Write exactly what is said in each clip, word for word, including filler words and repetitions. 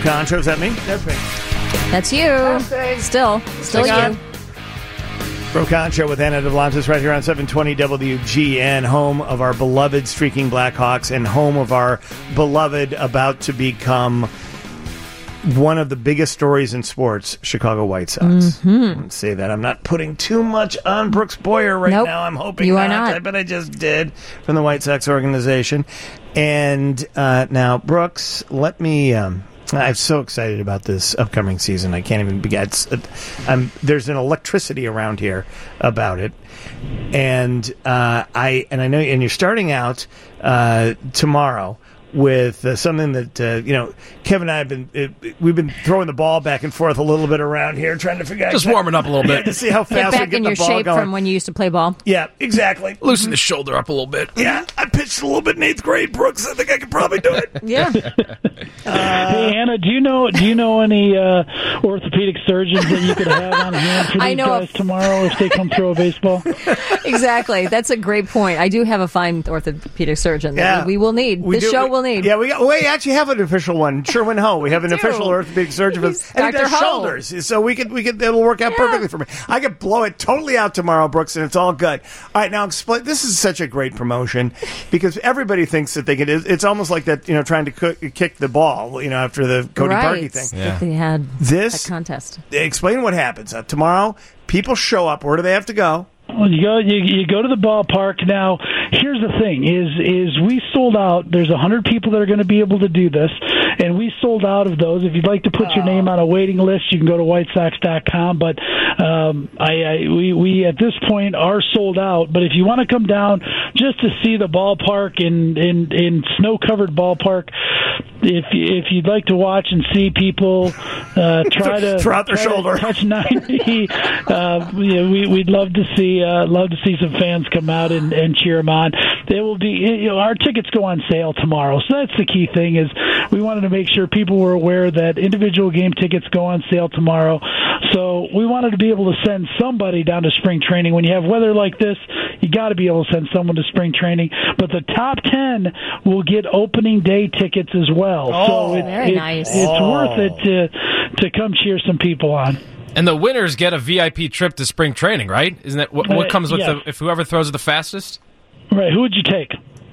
Contra, is that me? That's me. That's you. Still. Still Hang you. on. Bro Contra with Anna DeVlantis right here on seven twenty W G N, home of our beloved Streaking Blackhawks and home of our beloved, about to become one of the biggest stories in sports, Chicago White Sox. Mm-hmm. Let's say that. I'm not putting too much on Brooks Boyer right nope. now. I'm hoping you not, are not. but I just did from the White Sox organization. And uh, now, Brooks, let me... Um, I'm so excited about this upcoming season. I can't even begin. It's, uh, I'm, there's an electricity around here about it, and uh, I and I know. And you're starting out uh, tomorrow with uh, something that uh, you know. Kevin and I have been uh, we've been throwing the ball back and forth a little bit around here, trying to figure out just exactly, warming up a little bit to see how Get fast we back get in the your ball shape going. from when you used to play ball. Yeah, exactly. Loosen the shoulder up a little bit. Yeah, I pitched a little bit in eighth grade, Brooks. I think I could probably do it. Yeah. Uh, hey Anna, do you know do you know any uh, orthopedic surgeons that you could have on hand for I these know guys of- tomorrow if they come throw a baseball? Exactly. That's a great point. I do have a fine orthopedic surgeon that Yeah. we will need. We this do- show we- will need. Yeah, we, got, we actually have an official one. Sherwin Ho. We have an do. official orthopedic surgeon. For, and He's he Doctor does Ho. shoulders. So we could, we could, it'll work out Yeah. perfectly for me. I could blow it totally out tomorrow, Brooks, and it's all good. All right, now explain. This is such a great promotion because everybody thinks that they can. It's almost like that, you know, trying to cook, kick the ball, you know, after the Cody right. Parkey thing. That they had This a contest. Explain what happens uh, tomorrow. People show up. Where do they have to go? Well, you go you, you go to the ballpark. Now, here's the thing: is is we sold out. There's a hundred people that are going to be able to do this, and we sold out of those. If you'd like to put your name on a waiting list, you can go to white sox dot com. But um, I, I we we at this point are sold out. But if you want to come down just to see the ballpark in in in snow covered ballpark, if if you'd like to watch and see people uh, try to throw out their try to shoulder, touch ninety, uh, yeah, we we'd love to see uh, love to see some fans come out and, and cheer them on. They will be, you know, our tickets go on sale tomorrow, so that's the key thing. Is we wanted to make sure people were aware that individual game tickets go on sale tomorrow. So we wanted to be able to send somebody down to spring training. When you have weather like this, you got to be able to send someone to spring training. But the top ten will get opening day tickets as well. Oh, so it, very it, nice. it's Oh. worth it to to come cheer some people on. And the winners get a V I P trip to spring training, right? Isn't that what, what Uh, comes with yes. the if whoever throws it the fastest? Right? Who would you take?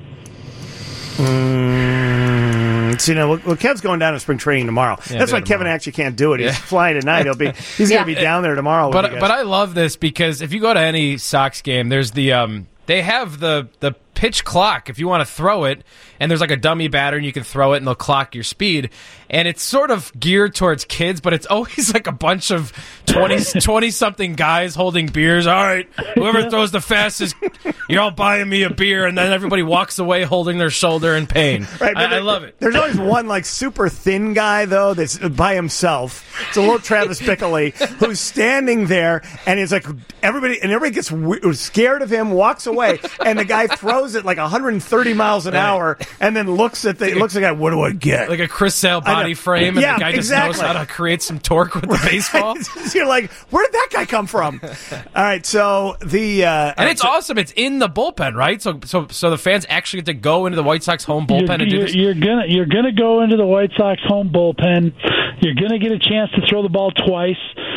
Mm, so, you know, well, Kev's going down to spring training tomorrow. Yeah, That's why tomorrow. Kevin actually can't do it. He's Yeah. flying tonight. He'll be he's going to Yeah. be down there tomorrow. with you But guys. but I love this because if you go to any Sox game, there's the um they have the the pitch clock if you want to throw it, and there's like a dummy batter and you can throw it and they'll clock your speed, and it's sort of geared towards kids, but it's always like a bunch of twenty something guys holding beers. All right, whoever throws the fastest, you're all buying me a beer, and then everybody walks away holding their shoulder in pain. Right, but I, I there- love it. There's always one like super thin guy though that's by himself. It's a little Travis Bickle who's standing there, and it's like everybody and everybody gets w- scared of him, walks away, and the guy throws it like one hundred thirty miles an Right. hour, and then looks at the looks at the guy. What do I get? Like a Chris Sale I know. body frame, and Yeah, the guy just exactly. knows how to create some torque with the baseball. You're like, where did that guy come from? All right, so the uh, And it's awesome. It's in the bullpen, right? So, so, so the fans actually get to go into the White Sox home bullpen you're, and do you're, this. you're gonna you're gonna go into the White Sox home bullpen. You're gonna get a chance to throw the ball twice.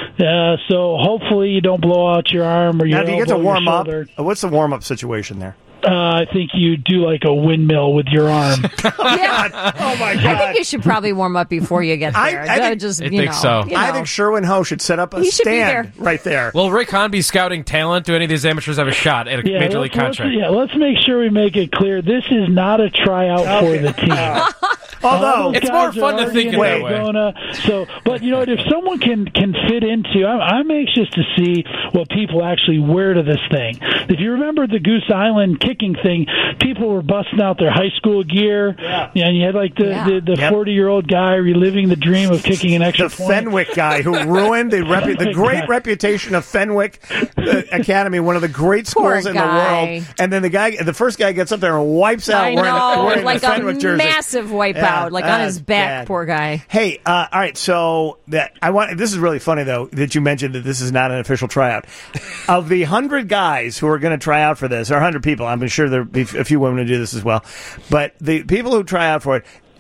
Uh, so hopefully you don't blow out your arm or your now, do you get to elbow or your warm up? shoulder. What's the warm up situation there? Uh, I think you do like a windmill with your arm. Yeah. Oh my I think you should probably warm up before you get I- there. I think- just, I you think know, so. you I know. think Sherwin Ho should set up a He should be stand there. right there. Will Rick Hahn be scouting talent? Do any of these amateurs have a shot at a Yeah, major let's, league contract? let's, yeah, let's make sure we make it clear. This is not a tryout for the team. Although All those It's guys more are fun to already think in of that way. Arizona. So, but you know, if someone can can fit into, I'm, I'm anxious to see what people actually wear to this thing. If you remember the Goose Island kicking thing, people were busting out their high school gear, yeah. and you had like the Yeah. the, the Yep. forty year old guy reliving the dream of kicking an extra the point. Fenwick guy who ruined the repu- the Fenwick great guy. reputation of Fenwick uh, Academy, one of the great Poor schools in the guy. world. And then the guy, the first guy, gets up there and wipes out I wearing, the, know, wearing like the a Fenwick jersey. massive wipeout, Yeah, like on his that's back, bad. poor guy. Hey, uh, all right. So that I want. This is really funny though that you mentioned that this is not an official tryout. Of the hundred guys who are going to try out for this, or hundred people, I'm sure there'll be a few women who do this as well. But the people who try out for it,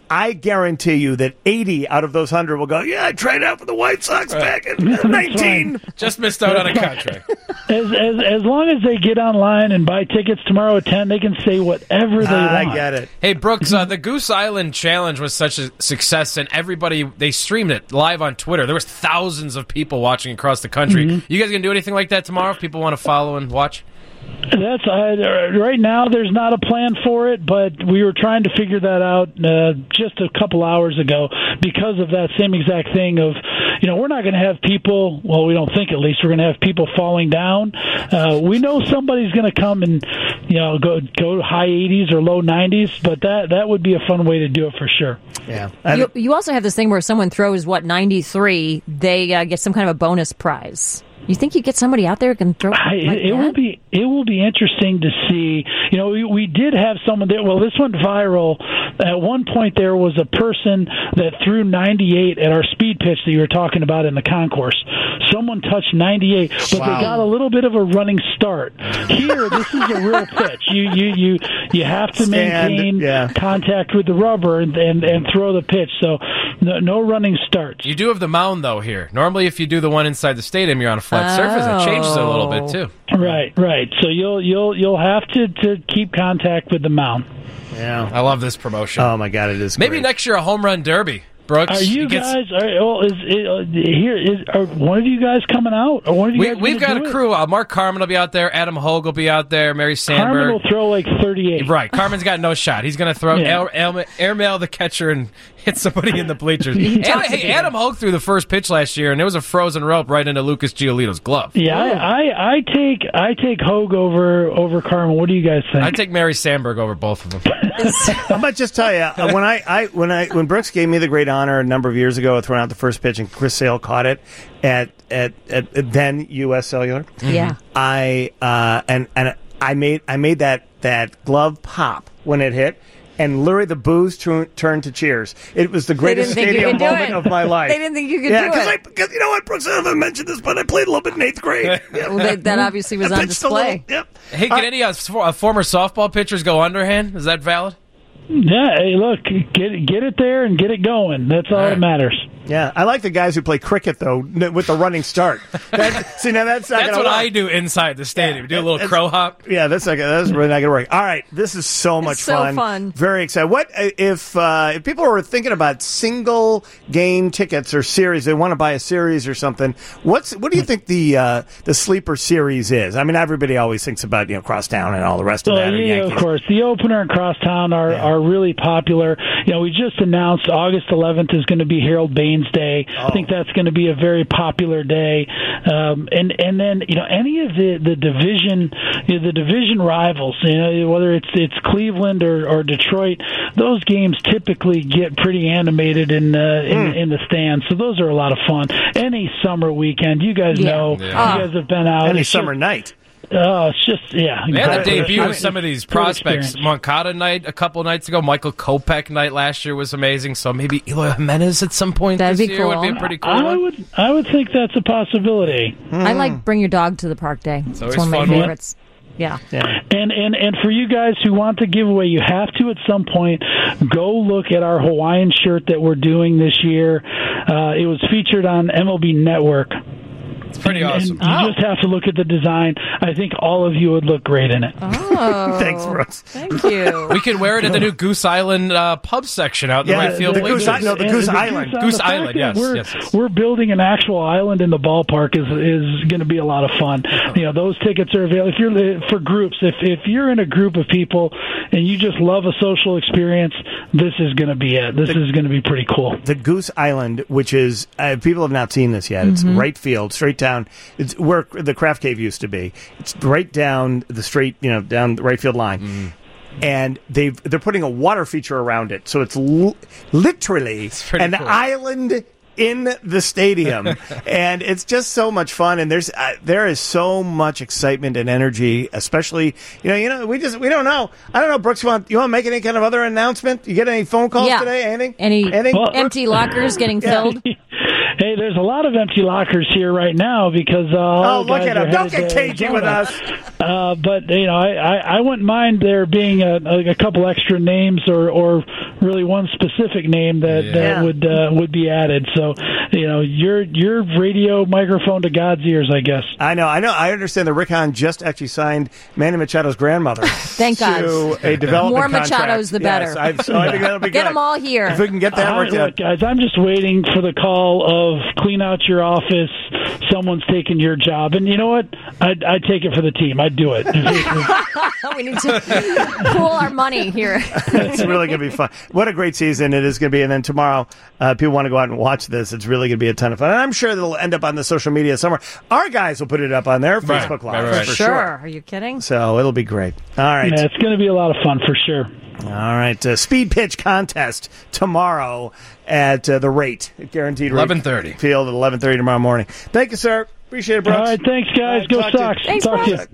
I guarantee you that eighty out of those one hundred will go, yeah, I tried out for the White Sox back in nineteen. Just missed out on a contract. As, as as long as they get online and buy tickets tomorrow at ten, they can say whatever they I want. get it. Hey, Brooks, uh, the Goose Island Challenge was such a success, and everybody, they streamed it live on Twitter. There was thousands of people watching across the country. Mm-hmm. You guys going to do anything like that tomorrow if people want to follow and watch? That's uh, right now. There's not a plan for it, but we were trying to figure that out uh, just a couple hours ago because of that same exact thing. Of you know, we're not going to have people. Well, we don't think at least we're going to have people falling down. Uh, we know somebody's going to come and you know go go high eighties or low nineties, but that that would be a fun way to do it for sure. Yeah. You, you also have this thing where someone throws what ninety-three, they uh, get some kind of a bonus prize. You think you get somebody out there who can throw? I, like it that? will be it will be interesting to see. You know, we, we did have someone there. Well, this went viral. At one point, there was a person that threw ninety-eight at our speed pitch that you were talking about in the concourse. Someone touched ninety-eight, but Wow. they got a little bit of a running start. Here, this is a real pitch. You you you you have to Stand, maintain yeah. contact with the rubber and, and and throw the pitch. So no, no running starts. You do have the mound, though, here. Normally, if you do the one inside the stadium, you're on a flat surface. It changes it a little bit, too. Right, right. So you'll you'll you'll have to, to keep contact with the mound. Yeah. I love this promotion. Oh, my God, it is Maybe great. next year a home run derby. Brooks, Are you he gets- guys? Are, well, is, is here? Is are one of you guys coming out? Or one of you we, guys we've gonna got do a it? crew. Uh, Mark Carmen will be out there. Adam Hogue will be out there. Mary Carmen Sandberg. will throw like thirty-eight. Right. Carmen's got no shot. He's going to throw Yeah. air, air, airmail the catcher and hit somebody in the bleachers. and, hey, Adam Hogue threw the first pitch last year, and there was a frozen rope right into Lucas Giolito's glove. Yeah, I, I, I take I take Hogue over over Carmen. What do you guys think? I'd take Mary Sandberg over both of them. I might just tell you uh, when I, I when I when Brooks gave me the great honor a number of years ago of throwing out the first pitch and Chris Sale caught it at at, at, at then U S Cellular. Yeah. I uh, and and I made I made that that glove pop when it hit. And literally, the boos tu- turned to cheers. It was the greatest didn't think you stadium could do moment it. of my life. They didn't think you could yeah, do it. I, because you know what, Brooks, I haven't mentioned this, but I played a little bit in eighth grade. Yeah. Well, that, that obviously was I on pitched a little- display. Yep. Hey, can any uh, for- uh, former softball pitchers go underhand? Is that valid? yeah, hey, look, get get it there and get it going. That's all All right. that matters. Yeah, I like the guys who play cricket though n- with the running start. That, see, now that's not That's gonna what work. I do inside the stadium. Yeah, do a little that's- crow hop. Yeah, that's not, that's really not going to work. All right, this is so much so fun. fun. Very excited. What uh, if uh, if people are thinking about single game tickets or series? They want to buy a series or something. What's what do you think the uh, the sleeper series is? I mean, everybody always thinks about you know Crosstown and all the rest of Well, that. or yeah, of Yankees. course. The opener and Crosstown are, Yeah. are really popular. You know, we just announced August eleventh is going to be Harold Baines Day. Oh. I think that's going to be a very popular day. Um, and and then you know any of the the division you know, the division rivals, you know, whether it's it's Cleveland or, or Detroit, those games typically get pretty animated in uh, in, Mm. in the stands. So those are a lot of fun. Any summer weekend, you guys Yeah. know, Yeah. you guys have been out. Any It's summer just- night. Oh, it's just yeah. They had the exactly. debut I of mean, some of these great prospects. experience. Moncada night a couple nights ago. Michael Kopech night last year was amazing. So maybe Eloy Jimenez at some point That'd this be year would cool. be a pretty cool I one. would, I would think that's a possibility. I like Bring Your Dog to the Park Day. It's always one of my fun one. favorites. Yeah. Yeah. And, and and for you guys who want the giveaway, you have to at some point go look at our Hawaiian shirt that we're doing this year. Uh, it was featured on M L B Network. It's pretty And- awesome. And you just have to look at the design. I think all of you would look great in it. Oh. Thanks, Brooks. Thank you. We could wear it at the new Goose Island uh, pub section out in Yeah, the right field. the Goose bleachers. I- no, the And Goose Island. Goose, Goose the fact Island, that yes, We're, yes, yes. we're building an actual island in the ballpark is is going to be a lot of fun. You know, those tickets are available if you're for groups. If if you're in a group of people and you just love a social experience, this is going to be it. This is going to be pretty cool. The Goose Island, which is uh, people have not seen this yet. It's right field, straight down. It's where the Craft Cave used to be. It's right down the straight, you know, down the right field line. And they've they're putting a water feature around it, so it's l- literally pretty an cool. island in the stadium, and it's just so much fun. And there's uh, there is so much excitement and energy, especially you know you know we just we don't know. I don't know, Brooks. You want you want to make any kind of other announcement? You get any phone calls Yeah. today? Anything? Any Anything? Well, empty lockers getting Yeah. filled? Hey, there's a lot of empty lockers here right now because uh, all Oh, the look guys at are him. Don't headed get to cagey with Arizona. us. Uh, but you know, I, I, I wouldn't mind there being a, a, a couple extra names or, or really one specific name that, Yeah. that would uh, would be added. So you know, your your radio microphone to God's ears, I guess. I know, I know. I understand that Rick Hahn just actually signed Manny Machado's grandmother. Thank God. To a development More contract. Machados, the better. Yes, I, so I think that'll be Get good. them all here. If we can get that I, worked look, out. guys, I'm just waiting for the call of clean out your office. Someone's taking your job, and you know what? I'd, I'd take it for the team. I'd do it. We need to pool our money here. It's really going to be fun. What a great season it is going to be. And then tomorrow, uh, people want to go out and watch this. It's really going to be a ton of fun. And I'm sure it'll end up on the social media somewhere. Our guys will put it up on their Right, Facebook Live. right, right, right. For Sure. sure. Are you kidding? So it'll be great. All right. Yeah, it's going to be a lot of fun for sure. All right. Uh, speed pitch contest tomorrow at uh, the rate. Guaranteed rate. eleven thirty. Field at eleven thirty tomorrow morning. Thank you, sir. Appreciate it, Brooks. All right, thanks, guys. All right, Go talk to you. Sox. Thanks, Talk to you. Brooks.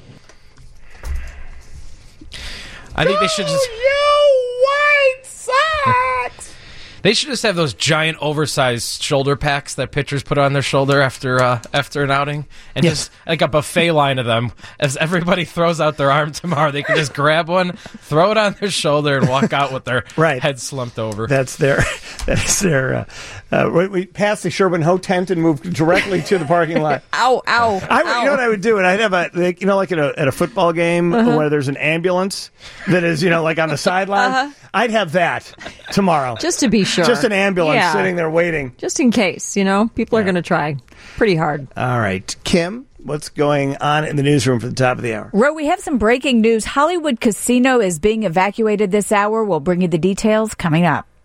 I think they should just. You White Sox! They should just have those giant, oversized shoulder packs that pitchers put on their shoulder after uh, after an outing, and Yes. just like a buffet line of them. As everybody throws out their arm tomorrow, they can just grab one, throw it on their shoulder, and walk out with their Right. head slumped over. That's their. That is their. Uh, uh, we, we passed the Sherwin Ho tent and moved directly to the parking lot. Ow, ow, I would, ow. you know what I would do, and I'd have a, like, you know, like at a at a football game Uh-huh. where there's an ambulance that is, you know, like on the sideline. Uh-huh. I'd have that tomorrow. Just to be sure. Just an ambulance Yeah. sitting there waiting. Just in case, you know, people are going to try pretty hard. All right, Kim, what's going on in the newsroom for the top of the hour? Ro, we have some breaking news. Hollywood Casino is being evacuated this hour. We'll bring you the details coming up.